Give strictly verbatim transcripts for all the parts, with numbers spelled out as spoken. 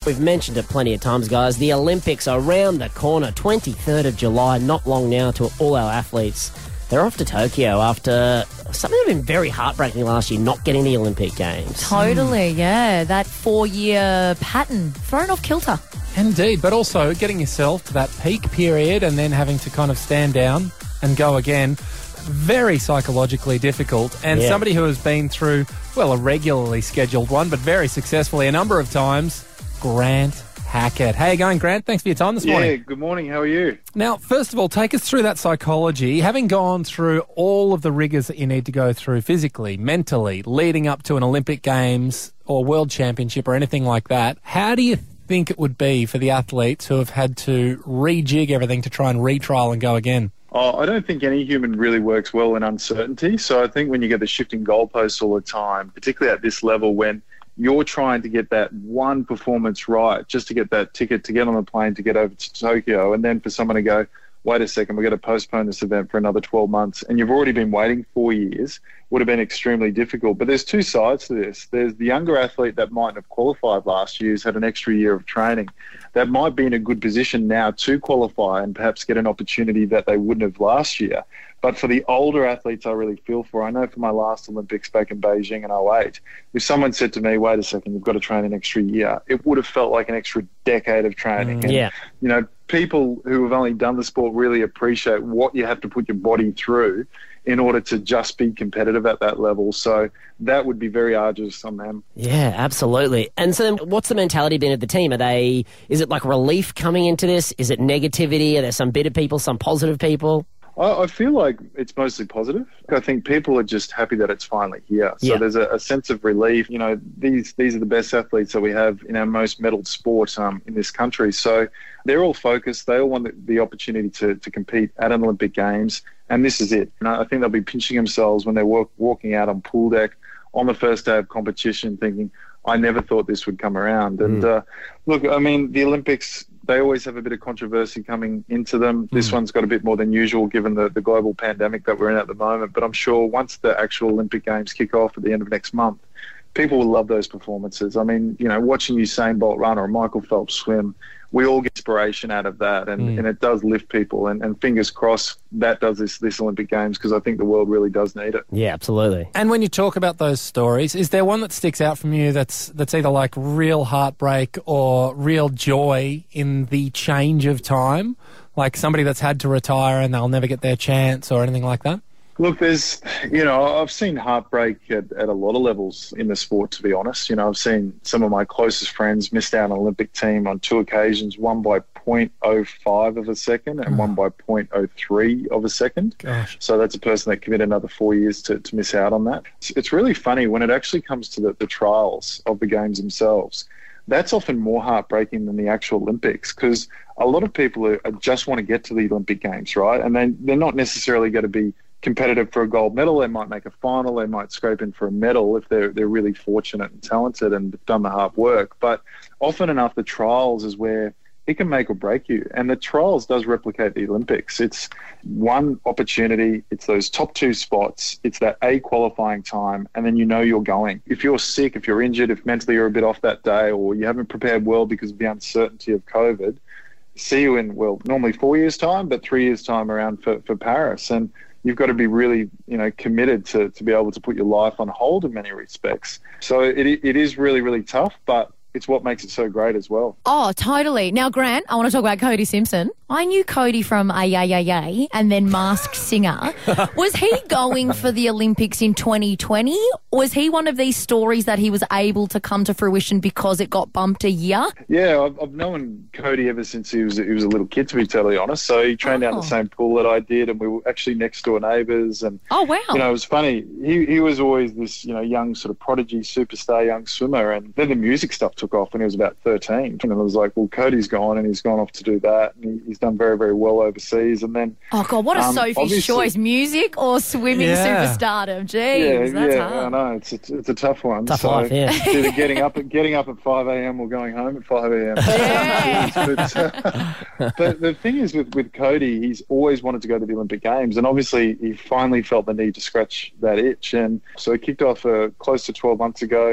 We've mentioned it plenty of times, guys. The Olympics are around the corner, twenty-third of July, not long now to all our athletes. They're off to Tokyo after something that had been very heartbreaking last year, not getting the Olympic Games. Totally, yeah. That four-year pattern thrown off kilter. Indeed, but also getting yourself to that peak period and then having to kind of stand down and go again. Very psychologically difficult. And Yeah. somebody who has been through, well, a regularly scheduled one, but very successfully a number of times, Grant Hackett. How you going, Grant? Thanks for your time this Yeah, morning. good morning. How are you? Now, first of all, take us through that psychology. Having gone through all of the rigours that you need to go through physically, mentally, leading up to an Olympic Games or World Championship or anything like that, how do you think it would be for the athletes who have had to rejig everything to try and retrial and go again? Oh, I don't think any human really works well in uncertainty. So I think when you get the shifting goalposts all the time, particularly at this level when you're trying to get that one performance right, just to get that ticket, to get on the plane, to get over to Tokyo, and then for someone to go, wait a second, we're going to postpone this event for another twelve months, and you've already been waiting four years, would have been extremely difficult. But there's two sides to this. There's the younger athlete that mightn't have qualified last year, who's had an extra year of training, that might be in a good position now to qualify and perhaps get an opportunity that they wouldn't have last year. But for the older athletes, I really feel for. I know for my last Olympics back in Beijing in oh eight, if someone said to me, wait a second, you've got to train an extra year, it would have felt like an extra decade of training. Mm, and, yeah. you know, people who have only done the sport really appreciate what you have to put your body through in order to just be competitive at that level. So that would be very arduous on them. Yeah, absolutely. And so then what's the mentality been of the team? Are they, is it like relief coming into this? Is it negativity? Are there some bitter people, some positive people? I I feel like it's mostly positive. I think people are just happy that it's finally here. So Yeah. there's a, a sense of relief. You know, these these are the best athletes that we have in our most medalled sport um, in this country. So they're all focused. They all want the, the opportunity to, to compete at an Olympic Games. And this is it. And I think they'll be pinching themselves when they're walk, walking out on pool deck on the first day of competition thinking, I never thought this would come around. And uh, look, I mean, the Olympics, they always have a bit of controversy coming into them. This one's got a bit more than usual given the, the global pandemic that we're in at the moment. But I'm sure once the actual Olympic Games kick off at the end of next month, people will love those performances. I mean, you know, watching Usain Bolt run or Michael Phelps swim, we all get inspiration out of that, and, Mm. and it does lift people. And, and fingers crossed that does this, this Olympic Games, because I think the world really does need it. Yeah, absolutely. And when you talk about those stories, is there one that sticks out from you that's that's either like real heartbreak or real joy in the change of time? Like somebody that's had to retire and they'll never get their chance or anything like that? Look, there's, you know, I've seen heartbreak at, at a lot of levels in the sport, to be honest. You know, I've seen some of my closest friends missed out on an Olympic team on two occasions, one by zero point zero five of a second and one by zero point zero three of a second. Gosh. So that's a person that committed another four years to, to miss out on that. It's, it's really funny when it actually comes to the, the trials of the games themselves. That's often more heartbreaking than the actual Olympics, because a lot of people are, are just want to get to the Olympic Games, right? And they, they're not necessarily going to be competitive for a gold medal. They might make a final. They might scrape in for a medal if they're they're really fortunate and talented and done the hard work. But often enough, the trials is where it can make or break you. And the trials does replicate the Olympics. It's one opportunity. It's those top two spots. It's that A qualifying time, and then you know you're going. If you're sick, if you're injured, if mentally you're a bit off that day, or you haven't prepared well because of the uncertainty of COVID, see you in, well, normally four years' time, but three years' time around for, for Paris. And you've got to be really, you know, committed to, to be able to put your life on hold in many respects. So it it is really, really tough, but it's what makes it so great as well. Oh, totally. Now, Grant, I want to talk about Cody Simpson. I knew Cody from A Yeah Yeah Yeah and then Masked Singer. Was he going for the Olympics in twenty twenty? Was he one of these stories that he was able to come to fruition because it got bumped a year? Yeah, I've, I've known Cody ever since he was he was a little kid, to be totally honest. So he trained Oh. down the same pool that I did, and we were actually next door neighbours. And Oh, wow. you know, it was funny. He he was always this, you know, young sort of prodigy, superstar, young swimmer. And then the music stuff took off when he was about thirteen. And I was like, well, Cody's gone, and he's gone off to do that. And he, he's done very, very well overseas. And then, Oh, God, what a um, Sophie's obviously- choice. Music or swimming Yeah. superstardom? Jeez, yeah, that's yeah, hard. I know. It's a, it's a tough one. Tough so life, yeah. it's either getting up at getting up at five a.m. or going home at five a.m. Yeah. but, uh, but the thing is with, with Cody, he's always wanted to go to the Olympic Games, and obviously he finally felt the need to scratch that itch. And so he kicked off uh, close to twelve months ago,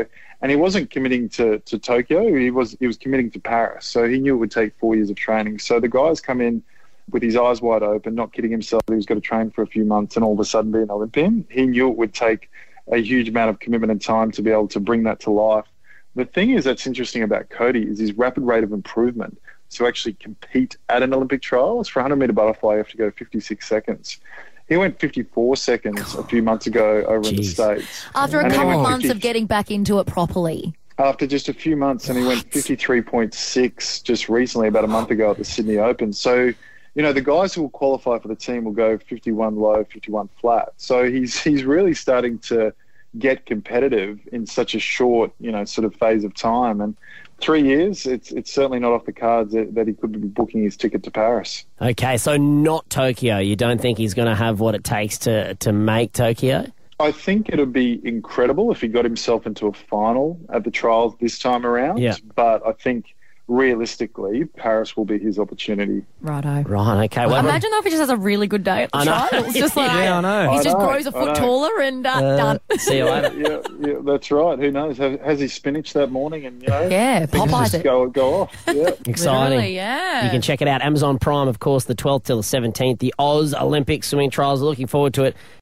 And he wasn't committing to, to Tokyo. He was he was committing to Paris. So he knew it would take four years of training. So the guy's come in with his eyes wide open, not kidding himself. He was going to train for a few months and all of a sudden be an Olympian. He knew it would take a huge amount of commitment and time to be able to bring that to life. The thing is that's interesting about Cody is his rapid rate of improvement to actually compete at an Olympic trial. It's for one hundred metre butterfly, you have to go fifty-six seconds. He went fifty-four seconds a few months ago over Jeez. in the States. After a And then couple he of went months fifty of getting back into it properly. After just a few months, and he went fifty-three point six just recently, about a month ago at the Sydney Open. So, you know, the guys who will qualify for the team will go fifty-one low, fifty-one flat. So he's he's really starting to get competitive in such a short, you know, sort of phase of time. And three years, it's it's certainly not off the cards that, that he could be booking his ticket to Paris. Okay, so not Tokyo. You don't think he's going to have what it takes to, to make Tokyo? I think it would be incredible if he got himself into a final at the trials this time around. Yeah. But I think realistically, Paris will be his opportunity. Righto. Right, okay. Well, Imagine though if he just has a really good day at the I know. trial. It's just like Yeah, I know. he I just know, grows a I foot know. taller and uh, uh, done. see you later. yeah, yeah, that's right. Who knows? Has, has he spinach that morning? And you know, Yeah, things Popeyes just it. go go off. Yeah. Exciting. Literally, yeah. You can check it out. Amazon Prime, of course, the twelfth till the seventeenth. The Oz Olympic swimming trials. Looking forward to it.